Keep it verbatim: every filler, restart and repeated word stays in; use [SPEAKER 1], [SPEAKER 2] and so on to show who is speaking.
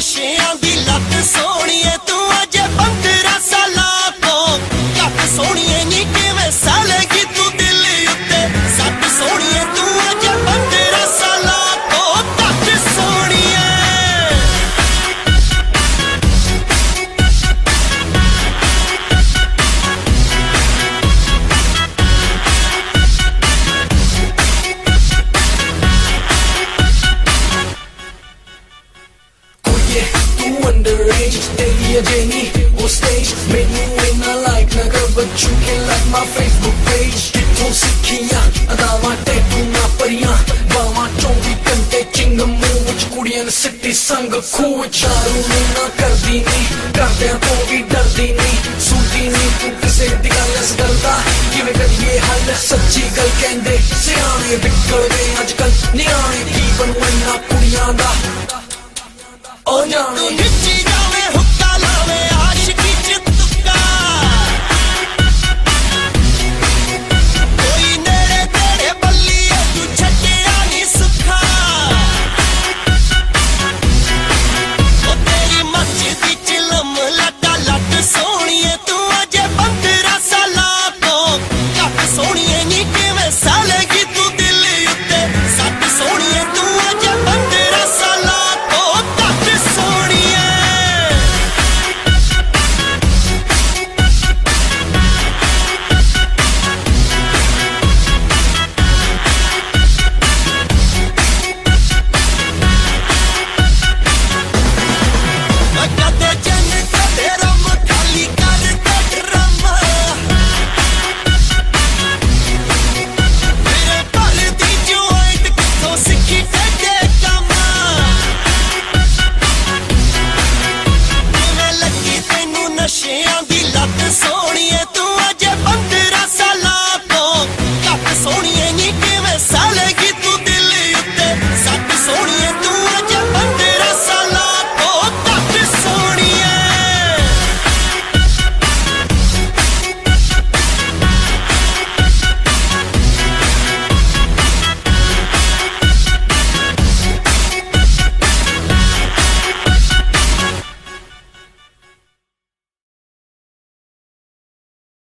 [SPEAKER 1] नशियां दी लत सोहणीए तू अजे पंद्रह सालां तो घट सोहणीए नी किवें सालेगी तू दिल उत्ते सट सोहणीए तू अजे पंद्रह सालां तो घट सोहणीए।
[SPEAKER 2] Underage, daily a Jenny, on stage, made me win a like nagar, but you can like my Facebook page. Kitho sikhiya, adawa tattoo na pariya, bawa chongi kante chingam muh vich kudiyan city sang khoo charu na kardi ni, kardiyan to bhi dardi ni, sunti ni tu kise di gall as garda, kive kariye hal sachi gal kende, siyane bikkad gaye ajkal, niyane ki banwana kudiyan da, oh jaane